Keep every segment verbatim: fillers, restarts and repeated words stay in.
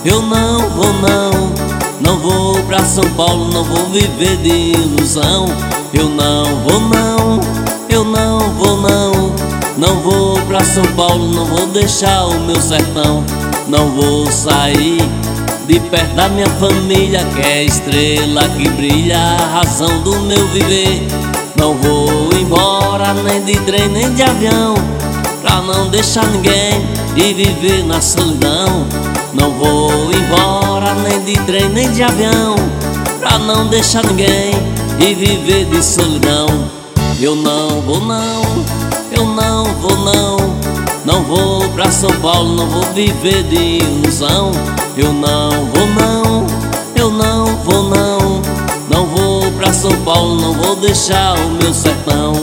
Eu não vou não, não vou pra São Paulo, não vou viver de ilusão. Eu não vou não, eu não vou não, não vou pra São Paulo, não vou deixar o meu sertão. Não vou sair de perto da minha família, que é a estrela que brilha, a razão do meu viver. Não vou embora nem de trem nem de avião, pra não deixar ninguém e viver na solidão. Não vou embora nem de trem nem de avião, pra não deixar ninguém e viver de solidão. Eu não vou não, eu não vou não, não vou pra São Paulo, não vou viver de ilusão. Eu não vou não, eu não vou não, não vou pra São Paulo, não vou deixar o meu sertão.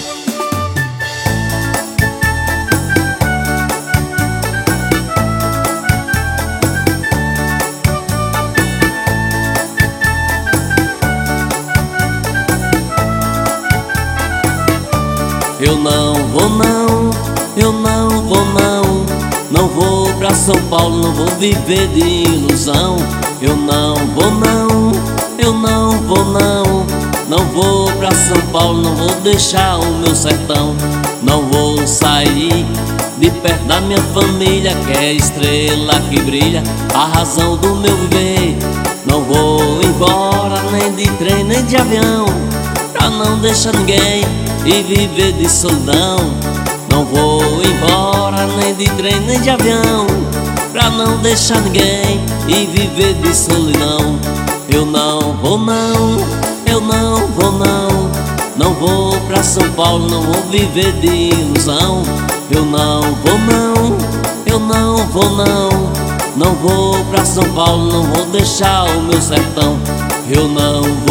Eu não vou não, eu não vou não, não vou pra São Paulo, não vou viver de ilusão. Eu não vou não, eu não vou não, não vou pra São Paulo, não vou deixar o meu sertão. Não vou sair de perto da minha família, que é a estrela que brilha, a razão do meu viver. Não vou embora nem de trem nem de avião, pra não deixar ninguém e viver de solidão. Não vou embora nem de trem nem de avião, pra não deixar ninguém e viver de solidão. Eu não vou não, eu não vou não, não vou pra São Paulo, não vou viver de ilusão. Eu não vou não, eu não vou não, não vou pra São Paulo, não vou deixar o meu sertão. Eu não